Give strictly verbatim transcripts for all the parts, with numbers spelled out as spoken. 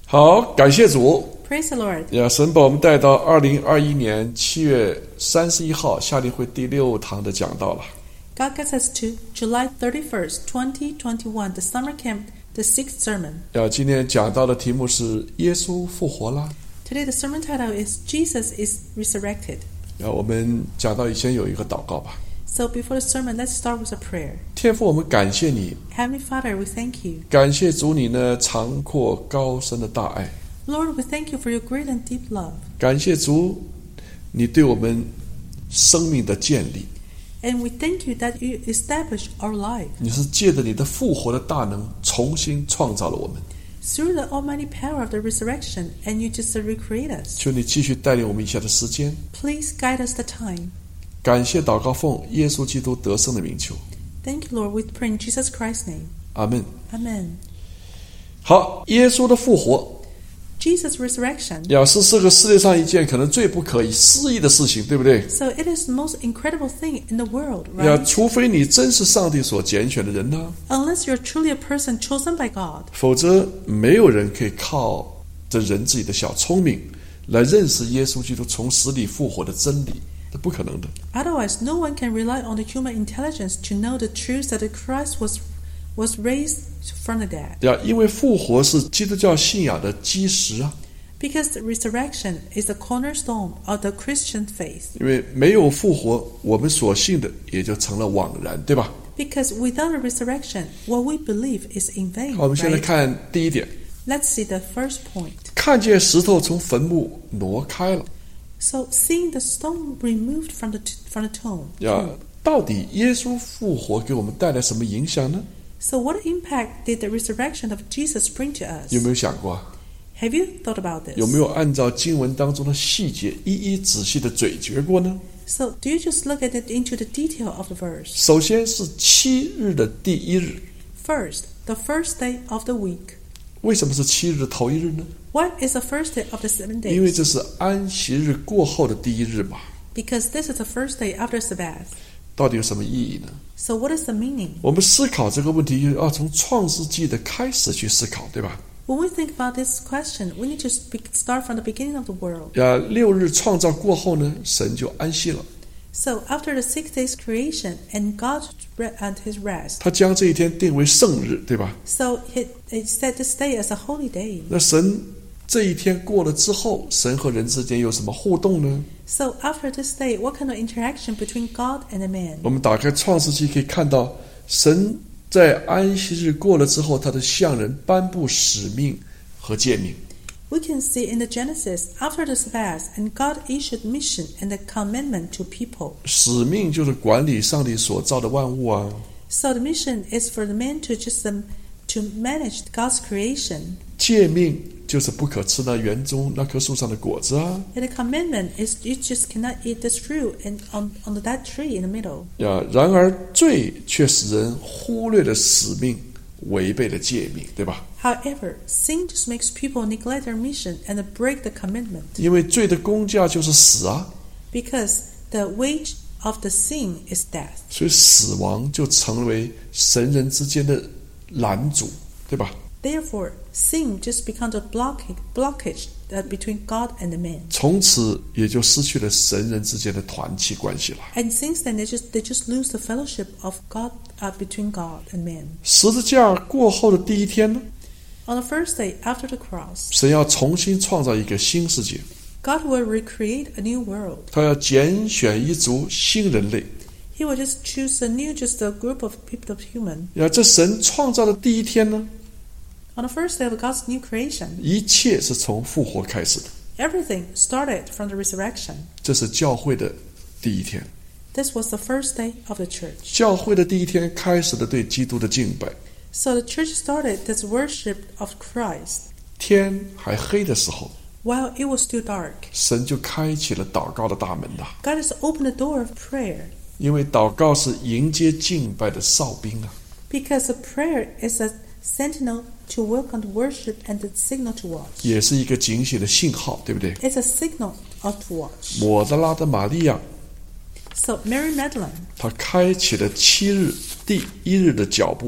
好，感谢主。 Praise the Lord. 呀，神把我们带到二零二一年七月三十一号夏令会第六堂的讲道了。 God gets us to July thirty-first, twenty twenty-one, the summer camp, the sixth sermon. 呀，今天讲到的题目是耶稣复活了。 Today the sermon title is Jesus is resurrected. 呀，我们讲到以前有一个祷告吧。 So before the sermon, let's start with a prayer. 天父，我们感谢你， Heavenly Father, we thank you. 感谢主你呢长阔高深的大爱， Lord, we thank you for your great and deep love. 感谢主你对我们生命的建立， And we thank you that you establish our life. 你是借着你的复活的大能重新创造了我们。 Through the almighty power of the resurrection, and you just recreate us. 求你继续带领我们以下的时间。 Please guide us the time. 感谢祷告奉耶稣基督得胜的名求， Thank you, Lord. We pray in Jesus Christ's name. 阿门。 Amen. 好，耶稣的复活 Jesus' resurrection. 要是这个世界上一件可能最不可思议的事情，对不对？ So it is the most incredible thing in the world, 要 right? 除非你真是上帝所拣选的人呢、 Unless you're truly a person chosen by God. 否则没有人可以靠着人自己的小聪明来认识耶稣基督从死里复活的真理，这不可能的。 Otherwise, no one can rely on the human intelligence to know the truth that Christ was was raised from the dead. 呀，因为复活是基督教信仰的基石啊， Because the resurrection is the cornerstone of the Christian faith. 因为没有复活，我们所信的也就成了枉然，对吧？ Because without a resurrection, what we believe is in vain. 好，我们先来 Right? 看第一点， Let's see the first point. 看见石头从坟墓挪开了。 So, seeing the stone removed from the from the tomb. 呀，到底耶稣复活给我们带来什么影响呢？ So, what impact did the resurrection of Jesus bring to us? 有没有想过啊？ Have you thought about this? 有没有按照经文当中的细节一一仔细的咀嚼过呢？ So, do you just look at it into the detail of the verse? 首先是七日的第一日， First, the first day of the week. 为什么是七日的头一日呢？ What is the first day of the seven 因为 days? 这是安息日过后的第一日嘛。 Because this is the first day after Sabbath. 到底有什么意义呢？ So, what is the meaning? 我们思考这个问题要从创世纪的开始去思考，对吧？ When we think about this question, we need to speak, start from the beginning of the world. 呀，六日创造过后呢，神就安息了， So, after the six days creation and God and His rest, 他将这一天定为圣日，对吧？ so He, he set this day as a holy day. 那神这一天过了之后，神和人之间有什么互动呢？ So, after this day, what kind of interaction between God and a man? 我们打开创世纪可以看到，神在安息日过了之后，他的向人颁布使命和诫命。 We can see in the Genesis, after the Sabbath, and God issued mission and the commandment to people. 使命就是管理上帝所造的万物啊。 So the mission is for the man to just um, to manage God's creation. 诫命就是不可吃那园中那棵树上的果子啊。 And the commandment is you just cannot eat this fruit and on, on that tree in the middle. 呀，然而罪却使人忽略了使命，违背了诫命，对吧？ However, sin just makes people neglect their mission and break the commandment. 因为罪的工价就是死啊， Because the wage of the sin is death. 所以死亡就成为神人之间的拦阻，对吧？ Therefore, sin just becomes a blockage, blockage uh, between God and the man. 从此也就失去了神人之间的团契关系了。 And since then, they just they just lose the fellowship of God uh, between God and man. 十字架过后的第一天呢， On the first day after the cross, 神要重新创造一个新世界， God will recreate a new world. 他要拣选一族新人类。 He will just choose a new, just a group of people of human. 呀，这神创造的第一天呢， On the first day of God's new creation, 一切是从复活开始的， everything started from the resurrection. 这是教会的第一天。 This was the first day of the church. 教会的第一天开始了对基督的敬拜。 So the church started this worship of Christ. 天还黑的时候， While it was still dark, 神就开启了祷告的大门呐。 God has opened the door of prayer. 因为祷告是迎接敬拜的哨兵啊。 Because a prayer is a sentinel to welcome the worship and the signal to watch. 也是一个警醒的信号，对不对？ It's a signal of to watch. 抹大拉的玛利亚， So Mary Magdalene, 她开启了七日第一日的脚步，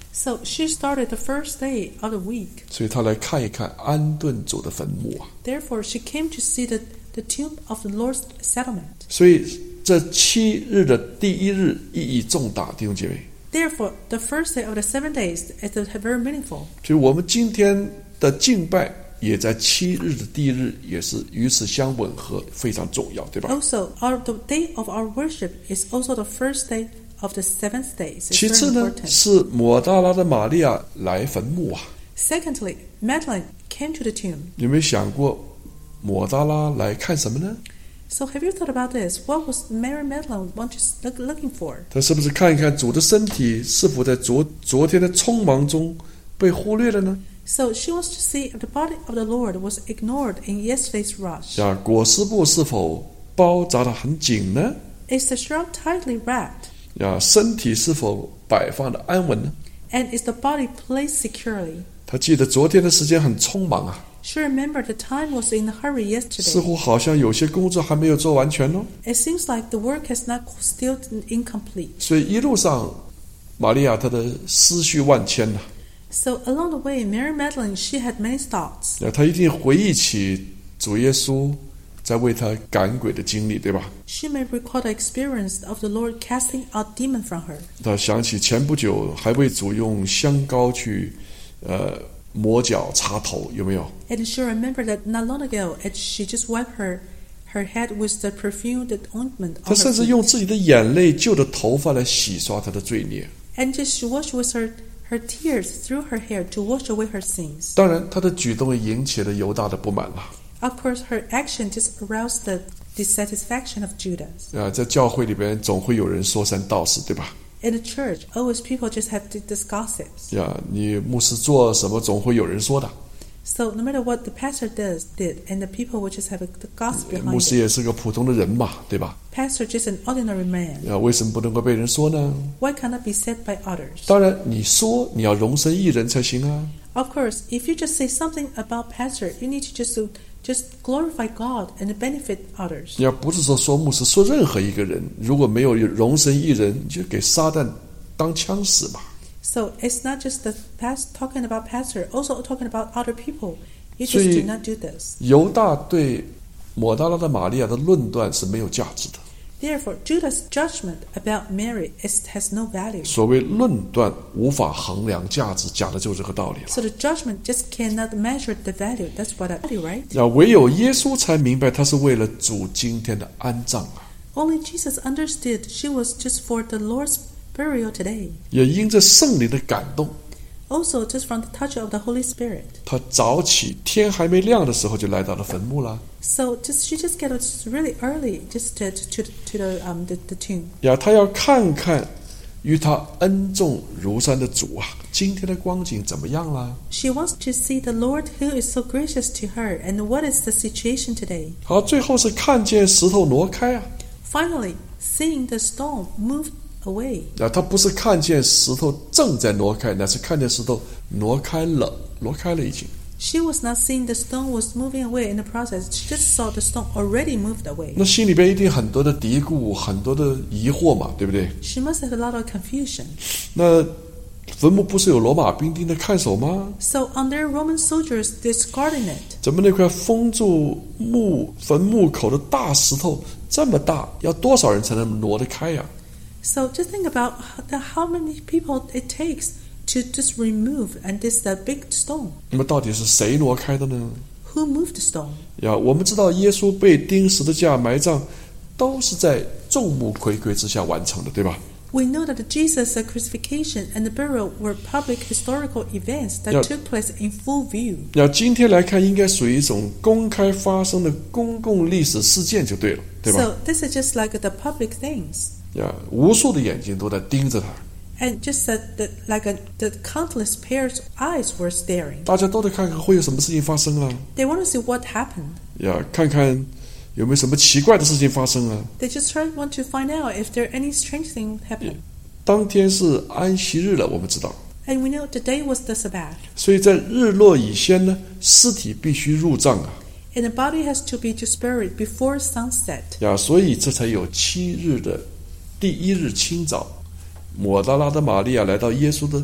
So she started the first day of the week. 所以她来看一看安顿主的坟墓啊。 Therefore, she came to see the, the tomb of the Lord's settlement. 所以这七日的第一日意义重大，弟兄姐妹。 Therefore, the first day of the seven days is very meaningful. 所以我们今天的敬拜也在七日的第一日，也是与此相吻合，非常重要，对吧？ Also, our, the day of our worship is also the first day of the seventh day. It's 其 very 次呢， important. 是抹大拉的玛利亚来坟墓啊。 Secondly, Magdalene came to the tomb. 有没有想过抹大拉来看什么呢？ So have you thought about this? What was Mary Magdalene want to look, looking for? 他是不是看一看主的身体是否在昨昨天的匆忙中被忽略了呢？ So she wants to see if the body of the Lord was ignored in yesterday's rush. 呀，裹尸布是否包扎得很紧呢？ Is the shroud tightly wrapped? 呀，身体是否摆放的安稳呢？ And is the body placed securely? 他记得昨天的时间很匆忙啊， She remembered the time was in a hurry 似 yesterday. 乎好像有些工作还没有做完全哦。 It seems like the work has not still incomplete. 所以一路上，玛利亚她的思绪万千呐、 So along the way, Mary Magdalene, she had many thoughts. 啊，她一定回忆起主耶稣在为她赶鬼的经历，对吧？ She may recall the experience of the Lord casting out demons from her. 她想起前不久还为主用香膏去，呃，抹脚擦头，有没有？ And she remembered that not long ago, and she just wiped her, her head with the perfumed ointment 她 on 甚 her 至 feet. 用自己的眼泪、旧的头发来洗刷她的罪孽。 And just she washed with her, her tears through her hair to wash away her sins. 当然，她的举动也引起了犹大的不满了。 Of course, her action just aroused the dissatisfaction of Judas. 啊，在教会里边总会有人说三道四，对吧？ In the church, always people just have this gossips. 呀，你牧师做什么，总会有人说的。 So no matter what the pastor does, did, and the people will just have a, the gossip 牧 behind 师 it. 也是个普通的人嘛，对吧？ Pastor just an ordinary man. 呀，为什么不能够被人说呢？ Why cannot be said by others? 当然，你说你要容身一人才行啊。 Of course, if you just say something about pastor, you need to just to just glorify God and benefit others. 你要不是说说牧师，说任何一个人，如果没有容身一人，你就给撒旦当枪使嘛。 So it's not just the past talking about pastor, also talking about other people. You 所 just 以 do not do this. 犹大对抹大拉的玛利亚的论断是没有价值的。 Therefore, Judas' judgment about Mary is, has no value. 所谓论断无法衡量价值，讲的就是这个道理了。 So the judgment just cannot measure the value. That's what I value, right? 要唯有耶稣才明白，他是为了主今天的安葬啊。 Only Jesus understood she was just for the Lord's burial today. 也因着圣灵的感动， Also, just from the touch of the Holy Spirit. 他早起天还没亮的时候就来到了坟墓了。 So just she just got up really early, just to to, to the um the, the tomb. 呀，他要看看与他恩重如山的主啊，今天的光景怎么样啦？ She wants to see the Lord who is so gracious to her, and what is the situation today? 好，最后是看见石头挪开啊。 Finally, seeing the stone moved away. 啊，他不是看见石头正在挪开，乃是看见石头挪开了，挪开了已经。 She was not seeing the stone was moving away in the process. She just saw the stone already moved away. 那心里边一定很多的嘀咕，很多的疑惑嘛，对不对？ She must have a lot of confusion. 那坟墓不是有罗马兵丁的看守吗？ So on their Roman soldiers discarding it. 怎么那块封住墓坟墓口的大石头这么大，要多少人才能挪得开呀、 So just think about the, how many people it takes to just remove and this the big stone. 那么到底是谁挪开的呢？ Who moved the stone? 呀，我们知道耶稣被钉十字架埋葬，都是在众目睽睽之下完成的，对吧？ We know that Jesus' crucifixion and the burial were public historical events that Yeah. took place in full view. 要今天来看，应该属于一种公开发生的公共历史事件就对了，对吧？ So this is just like the public things. 呀，无数的眼睛都在盯着他， And just that, that like a, the countless pairs of eyes were staring. 大家都在看看会有什么事情发生啊？ They want to see what happened. 呀，看看有没有什么奇怪的事情发生啊？ They just try want to find out if there any strange thing happened. 当天是安息日了，我们知道， And we know today was the Sabbath. 所以在日落以前呢，尸体必须入葬啊。 And the body has to be just buried before sunset. 呀，所以这才有七日的第一日清早，抹大拉的玛利亚来到耶稣的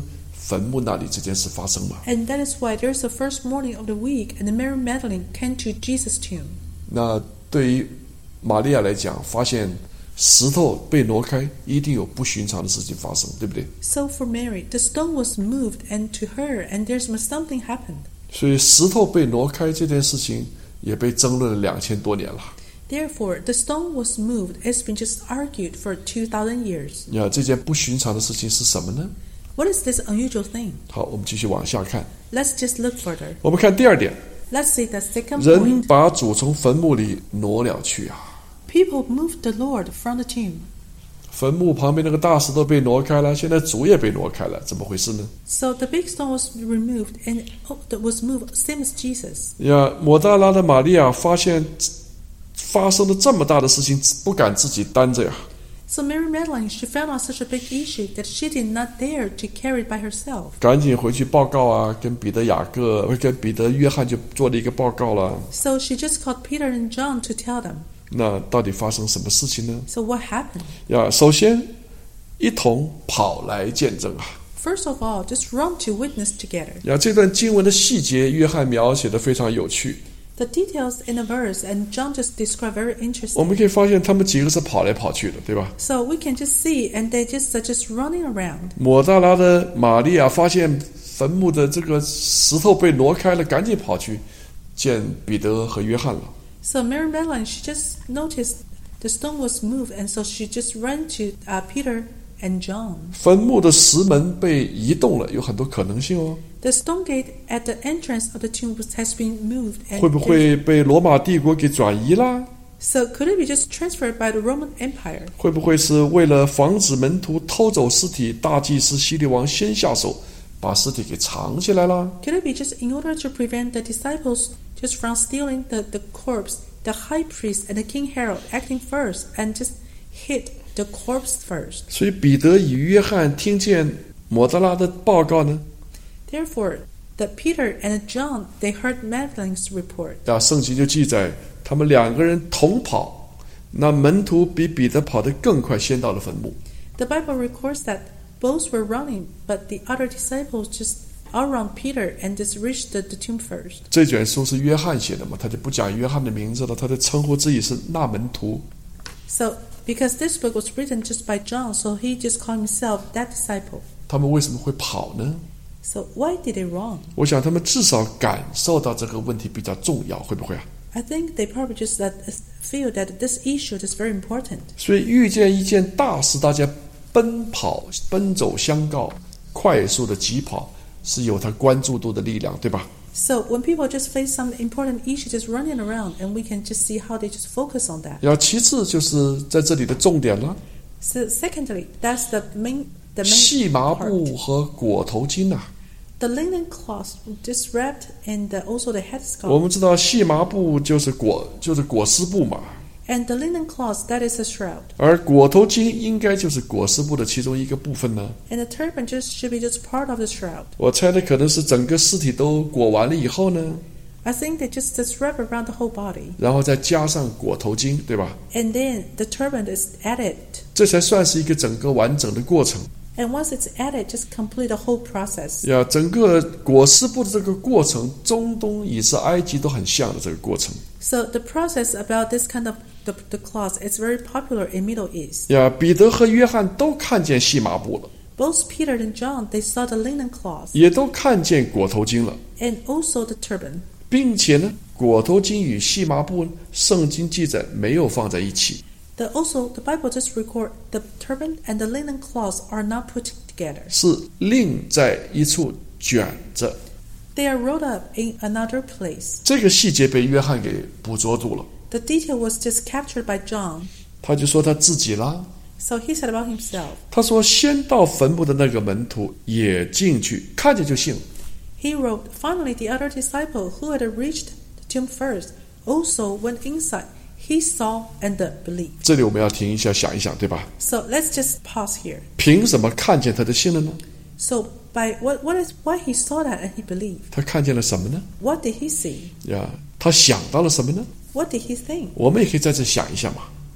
坟墓那里这件事发生嘛。 And that is why there's the first morning of the week and Mary Magdalene came to Jesus' tomb. 那对于玛利亚来讲，发现石头被挪开，一定有不寻常的事情发生，对不对？ So for Mary, the stone was moved, and to her, and there's something happened. 所以石头被挪开这件事情也被争论了两千多年了。 Therefore, the stone was moved. It's been just argued for two thousand years. 你看这件不寻常的事情是什么呢？ What is this unusual thing? 好，我们继续往下看。 Let's just look further. 我们看第二点， Let's see the second 人 point. 把主从坟墓里挪了去啊。 People moved the Lord from the tomb. 坟墓旁边那个大石头被挪开了，现在主也被挪开了，怎么回事呢？ So the big stone was removed, and oh, that was moved, same as Jesus. 呀，抹大拉的玛利亚发现发生了这么大的事情，不敢自己担着呀。 So Mary Magdalene, she found out such a big issue that she did not dare to carry it by herself. 赶紧回去报告啊，跟彼得、雅各、跟彼得、约翰就做了一个报告了。 So she just called Peter and John to tell them. 那到底发生什么事情呢？ So what happened? 呀，首先一同跑来见证啊。 First of all, just run to witness together. 呀，这段经文的细节，约翰描写的非常有趣。 The details in the verse, and John just described very 我 interesting. 们可以发现，他们几个是跑来跑去的，对吧？ So we can just see, and they just are just running around. 抹大拉的玛利亚发现坟墓的这个石头被挪开了，赶紧跑去见彼得和约翰了。 So Mary Magdalene, she just noticed the stone was moved, and so she just ran to uh, Peter and John. 坟墓的石门被移动了，有很多可能性哦。 The stone gate at the entrance of the tomb has been moved. And 会不会被罗马帝国给转移啦？ So could it be just transferred by the Roman Empire? 会不会是为了防止门徒偷走尸体，大祭司希律王先下手，把尸体给藏起来啦？ Could it be just in order to prevent the disciples just from stealing the, the corpse, the high priest and the King Herod acting first and just hid the corpse first? 所以彼得与约翰听见抹大拉的报告呢， Therefore, the Peter and John, they heard Magdalene's report. 啊，圣经就记载他们两个人同跑，那门徒比彼得跑得更快，先到了坟墓。 The Bible records that both were running, but the other disciples just outrun Peter and just reached the, the tomb first. 这卷书是约翰写的嘛，他就不讲约翰的名字了，他就称呼自己是那门徒。 So, because this book was written just by John, so he just called himself that disciple. 他们为什么会跑呢？ So why did they run? 我想他们至少感受到这个问题比较重要，会不会啊？ I think they probably just that feel that this issue is very important. 所以遇见一件大事，大家奔跑、奔走相告，快速的疾跑，是有他关注度的力量，对吧？ So when people just face some important issue, just running around, and we can just see how they just focus on that. 然后其次就是在这里的重点了， So secondly, that's the main the 细 main 麻 part. 布和裹头巾啊。 The linen cloth just wrapped in the also the 我 headscarf. 们知道细麻布就是裹就是裹尸布嘛， And the linen cloth, that is a shroud. 而裹头巾应该就是裹尸布的其中一个部分呢。 And the turban just should be just part of the shroud. 我猜的可能是整个尸体都裹完了以后呢， I think they just, just wrap around the whole body. 然后再加上裹头巾，对吧？ And then the turban is added. 这才算是一个整个完整的过程。 And once it's added, just complete the whole process. 呀，整个裹尸布的这个过程，中东、以色埃及都很像的这个过程。 So the process about this kind of the, the cloth is very popular in Middle East. 呀，彼得和约翰都看见细麻布了， Both Peter and John, they saw the linen cloth 也都看见裹头巾了， and also the turban. 并且呢，裹头巾与细麻布，圣经记载没有放在一起。 The, also, the Bible just record the turban and the linen cloth are not put together. 是另在一处卷着。 They are rolled up in another place. 这个细节被约翰给捕捉住了， The detail was just captured by John. 他就说他自己啦。 So he said about himself. 他说，先到坟墓的那个门徒也进去，看见就信了。 He wrote, finally, the other disciple who had reached the tomb first also went inside. He saw and believed. 这里我们要停一下，想一想，对吧？ So let's just pause here. 凭什么看见他就信了呢？ So by what what is why he saw that and he believed? 他看见了什么呢？ What did he see? 呀，他想到了什么呢？ What did he think? 我们也可以在这想一下嘛。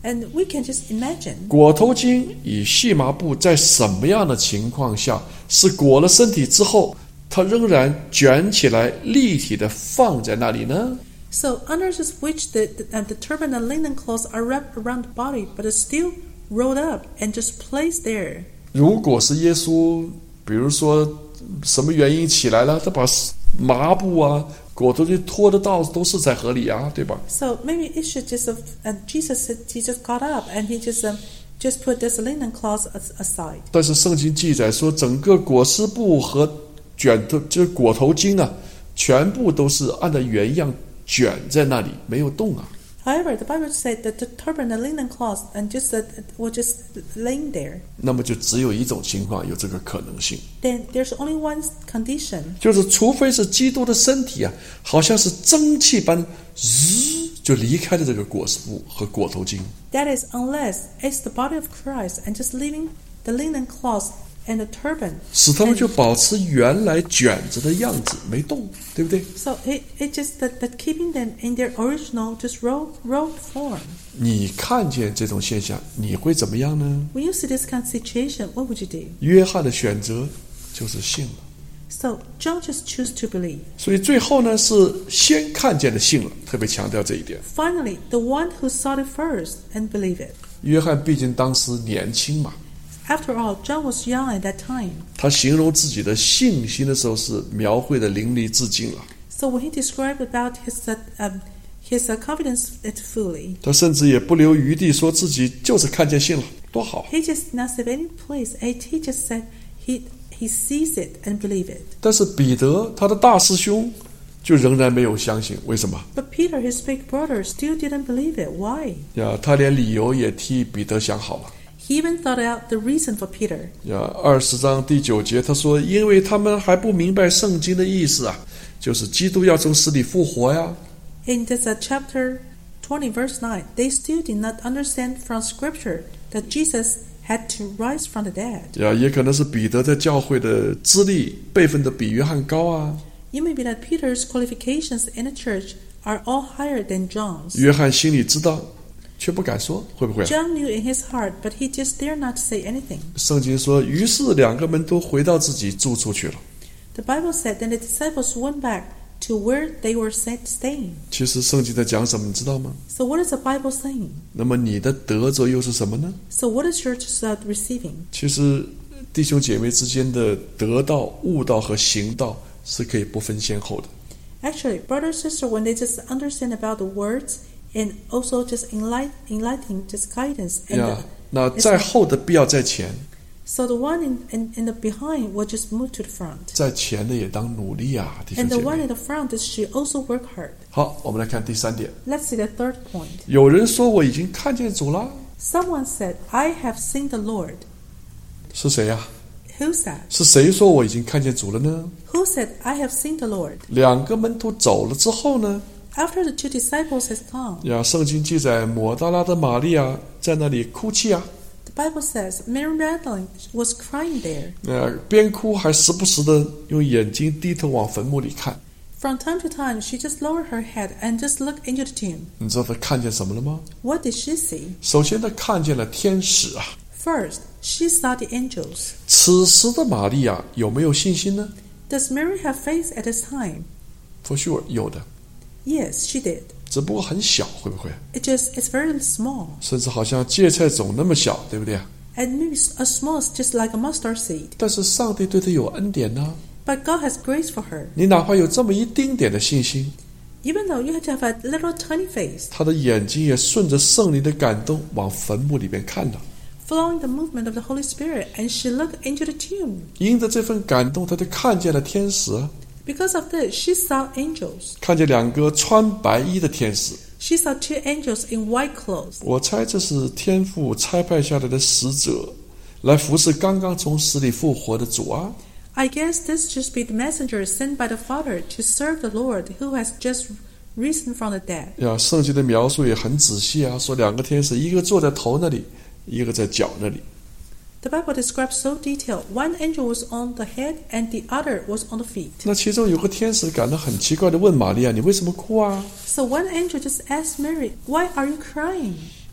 And we can just imagine. 裹头巾与细麻布在什么样的情况下是裹了身体之后，它仍然卷起来立体的放在那里呢？ So under just which the, the, uh, the turban and linen cloths are wrapped around the body, but it's still rolled up and just placed there. 如果是耶稣，比如说什么原因起来了，他把麻布啊、裹头巾拖得到都是在河里啊，对吧？ So maybe it should just have, and Jesus said he just got up and he just um, just put this linen cloth aside. 但是圣经记载说，整个裹尸布和卷头就是裹头巾啊，全部都是按照原样卷在那里，没有动啊。 However, the Bible said that the turban and linen cloth and just uh, were just laying there. 那么就只有一种情况有这个可能性， Then there's only one condition. 就是除非是基督的身体啊，好像是蒸汽般，日就离开了这个裹尸布和裹头巾。 That is, unless it's the body of Christ and just leaving the linen cloth and the turban. 使他们就保持原来卷着的样子没动，对不对？ So it it just that, that keeping them in their original just rolled rolled form. 你看见这种现象，你会怎么样呢？ When you see this kind of situation, what would you do? 约翰的选择就是信了， So John just choose to believe. 所以最后呢是先看见的信了，特别强调这一点。 Finally, the one who saw it first and believed it. 约翰毕竟当时年轻嘛， After all, John was young at that time. 他形容自己的信心的时候是描绘的淋漓尽致了。 So when he described about his uh, um, his uh, confidence it fully, 他甚至也不留余地说自己就是看见信了，多好。 he just not said any place. He just said he he sees it and believe it. 但是彼得他的大师兄就仍然没有相信，为什么？ But Peter, his big brother, still didn't believe it. Why? 呀，他连理由也替彼得想好了。 He even thought out the reason for Peter. 呀，二十章第九节他说，因为他们还不明白圣经的意思啊，就是基督要从死里复活呀。 In this uh, chapter twenty, verse nine, they still did not understand from Scripture that Jesus had to rise from the dead. 呀，也可能是彼得在教会的资历辈分的比约翰高啊。 It may be that Peter's qualifications in the church are all higher than John's. 约翰心里知道，却不敢说，会不会？ John knew in his heart, but he just dared not say anything. 圣经说，于是两个门都回到自己住处去了。 The Bible said that the disciples went back to where they were staying. 其实圣经在讲什么，你知道吗？ So what is the Bible saying? 那么你的得着又是什么呢？ So what is church uh, receiving? 其实弟兄姐妹之间的得道、悟道和行道是可以不分先后的。 Actually, brother and sister, when they just understand about the words and also just enlight, enlightening just guidance, and 呀 the, 那在后的必要在前， so the one in, in, in the behind will just move to the front, 在前的也当努力啊，弟兄 and 姐 the one 妹。 in the front is should also work hard. 好，我们来看第三点。 Let's see the third point. 有人说我已经看见主了， Someone said, "I have seen the Lord." 是谁呀、 Who said? 是谁说我已经看见主了呢？ Who said, "I have seen the Lord"? 两个门徒走了之后呢？ After the two disciples has gone, 呀，圣经记载抹大拉的玛利亚在那里哭泣啊， the Bible says Mary Magdalene was crying there. 呃，边哭还时不时的用眼睛低头往坟墓里看。 From time to time, she just lowered her head and just looked into the tomb. 你知道她看见什么了吗？ What did she see? 首先，她看见了天使啊。 First, she saw the angels. 此时的玛利亚有没有信心呢 Does Mary have faith at this time? ？For sure，有的， Yes, she did. 只不过很小，会不会？ It just it's very small, 甚至好像芥菜种那么小，对不对？ and maybe as small as just like a mustard seed. 但是上帝对她有恩典呢、 But God has grace for her. 你哪怕有这么一丁点的信心， Even though you have to have a little tiny faith, 她的眼睛也顺着圣灵的感动往坟墓里边看了。 following the movement of the Holy Spirit, and she looked into the tomb. 因着这份感动，她就看见了天使啊， Because of this, she saw angels. 看见两个穿白衣的天使。 She saw two angels in white clothes. 我猜这是天父差派下来的使者，来服侍刚刚从死里复活的主啊。 I guess this just be the messenger sent by the Father to serve the Lord who has just risen from the dead. 呀，圣经的描述也很仔细啊，说两个天使，一个坐在头那里，一个在脚那里。 The Bible describes so detailed. One angel was on the head and the other was on the feet. 那其中有个天使感到很奇怪的问玛利亚：“你为什么哭啊 So one angel just asked Mary, "Why are you crying?"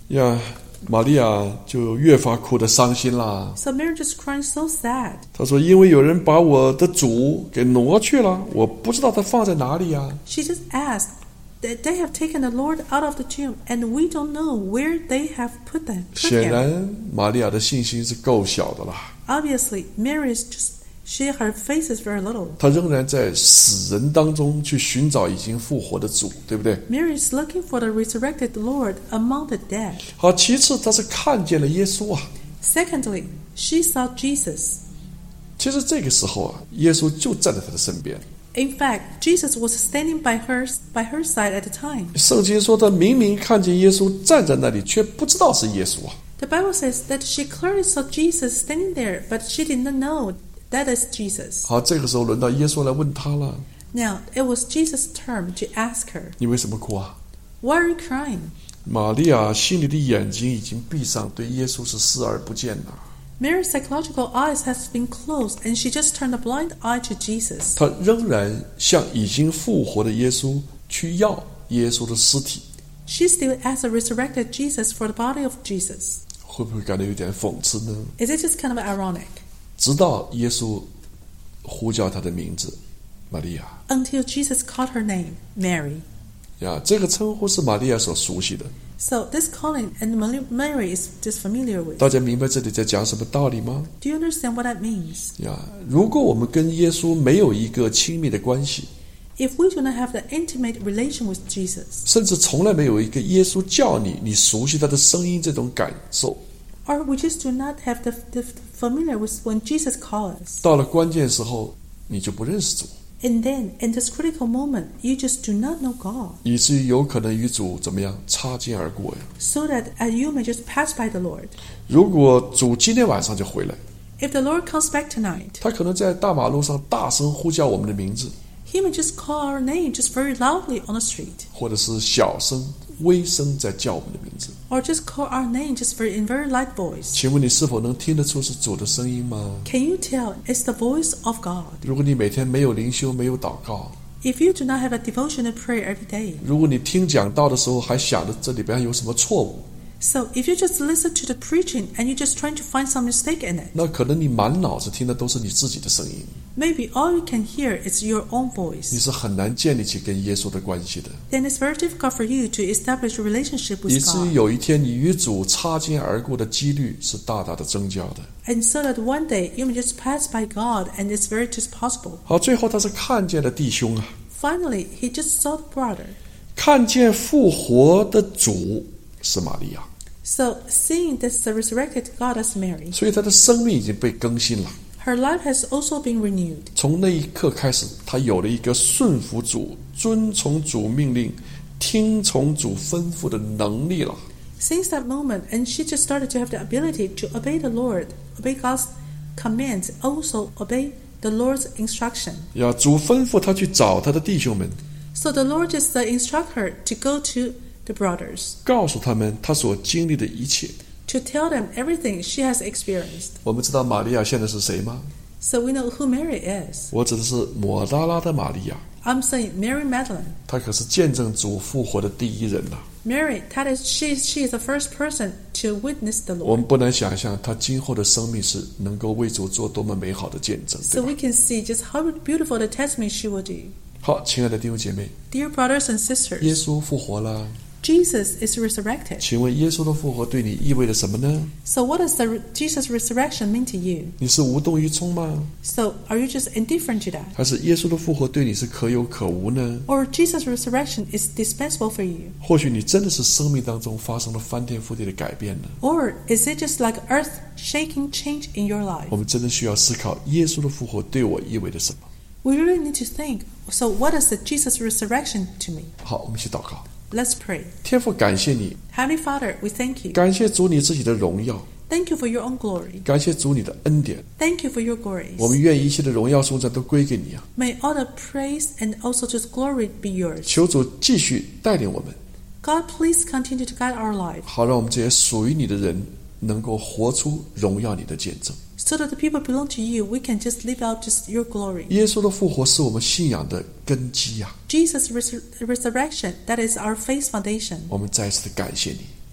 呀，玛利亚就越发哭得伤心啦。 So Mary just crying so sad. 她说：“因为有人把我的主给挪去了，我不知道他放在哪里呀。” She just asked that they have taken the Lord out of the tomb, and we don't know where they have put them. Put 显 him. 然，玛利亚的信心是够小的啦。 Obviously, Mary is just she her faith is very little. 她仍然在死人当中去寻找已经复活的主，对不对？ Mary is looking for the resurrected Lord among the dead. 好，其次她是看见了耶稣啊。 Secondly, she saw Jesus. 其实这个时候啊，耶稣就站在她的身边。 In fact, Jesus was standing by her by her side at the time. 圣经说，她明明看见耶稣站在那里，却不知道是耶稣啊。 The Bible says that she clearly saw Jesus standing there, but she did not know that is Jesus. 好，这个时候轮到耶稣来问她了： Now, it was Jesus' turn to ask her, 你为什么哭啊？ "Why are you crying?" 玛利亚心里的眼睛已经闭上，对耶稣是视而不见了。 Mary's psychological eyes has been closed, and she just turned a blind eye to Jesus. 她仍然向已经复活的耶稣去要耶稣的尸体， She still asks the resurrected Jesus for the body of Jesus. 会不会感到有点讽刺呢？ Is it just kind of ironic? 直到耶稣呼叫她的名字，玛利亚 Until Jesus called her name, Mary. 呀，这个称呼是玛利亚所熟悉的。 So this calling and Mary is just familiar with. 大家明白这里在讲什么道理吗？ Do you understand what that means? 呀，如果我们跟耶稣没有一个亲密的关系， If we do not have the intimate relation with Jesus, 甚至从来没有一个耶稣叫你，你熟悉他的声音这种感受， or we just do not have the, the familiar with when Jesus calls us, 到了关键时候你就不认识主， and then in this critical moment, you just do not know God, 以至于有可能与主怎么样擦肩而过呀。 so that uh, you may just pass by the Lord. 如果主今天晚上就回来， If the Lord comes back tonight, 他可能在大马路上大声呼叫我们的名字， He may just call our name just very loudly on the street, 或者是小声微声在叫我们的名字。 or just call our name just very in very light voice. 请问你是否能听得出是主的声音吗？ Can you tell it's the voice of God? 如果你每天没有灵修，没有祷告， If you do not have a devotional prayer every day, 如果你听讲道的时候还想着这里边有什么错误， so if you just listen to the preaching and you're just trying to find some mistake in it, 那可能你满脑子听的都是你自己的声音， maybe all you can hear is your own 你 voice. 是很难建立起跟耶稣的关系的， Then it's very difficult for you to establish a relationship 以 with 至于 God. 有一天你与主擦肩而过的几率是大大的增加的。 And so that one day you may just pass by God and it's very just possible. 好，最后他是看见了弟兄啊， Finally, he just saw the brother. 看见复活的主是玛利亚， So seeing this the resurrected God as Mary, 所以他的生命已经被更新了。 her life has also been renewed. 从那一刻开始，他有了一个顺服主、遵从主命令、听从主吩咐的能力了。 Since that moment, and she just started to have the ability to obey the Lord, obey God's commands, also obey the Lord's instruction. 呀，主吩咐他去找他的弟兄们， So the Lord just uh, instruct her to go to the brothers, 告诉他们他所经历的一切。 to tell them everything she has experienced. 我们知道玛利亚现在是谁吗？ So we know who Mary is. 我指的是抹大拉的玛利亚， I'm saying Mary Magdalene. 她可是见证主复活的第一人呐。 Mary, that is, she, she is the first person to witness the 我 Lord. 们不难想象，她今后的生命是能够为主做多么美好的见证， So 对吧？ we can see just how beautiful the testimony she will do. 好，亲爱的弟兄姐妹， Dear brothers and 耶 sisters, 稣复活了， Jesus is resurrected. 请问耶稣的复活对你意味着什么呢？ So what does the re- Jesus resurrection mean to you? 你是无动于衷吗？ So are you just indifferent to that? 还是耶稣的复活对你是可有可无呢？ Or Jesus' resurrection is dispensable for you? 或许你真的是生命当中发生了翻天覆地的改变呢。 Or is it just like earth-shaking change in your life? 我们真的需要思考耶稣的复活对我意味着什么。 We really need to think, so what is the Jesus resurrection to me? 好，我们一起祷告。 Let's pray. 天父，感谢你， Heavenly Father, we thank you. 感谢主你自己的荣耀， Thank you for your own glory. 感谢主你的恩典。 Thank you for your 我们 grace. 愿一切的荣耀颂赞都归给你啊！ May all the praise and also just glory be yours. 求主继续带领我们， God, please continue to guide our life 好让我们这些属于你的人能够活出荣耀你的见证。 so that the people belong to you, we can just live out just your glory. 耶稣的复活是我们信仰的根基啊！ Jesus' resur- resurrection, that is our faith foundation. 我们再次的感谢你，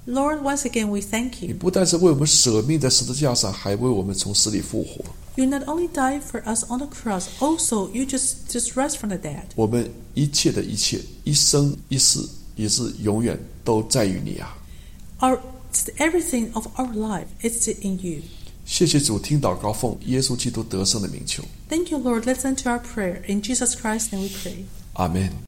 Lord, once again we thank 你 you. 不但是为我们舍命在十字架上，还为我们从死里复活。 You not only died for us on the cross, also you just, just rose from the dead. 我们一切的一切，一生一世，也是永远都在于你啊！ Our, everything of our life is in you. 谢谢主，听祷告，奉耶稣基督得胜的名求， Thank you, Lord. Listen to our prayer. In Jesus Christ's name we pray. 阿门。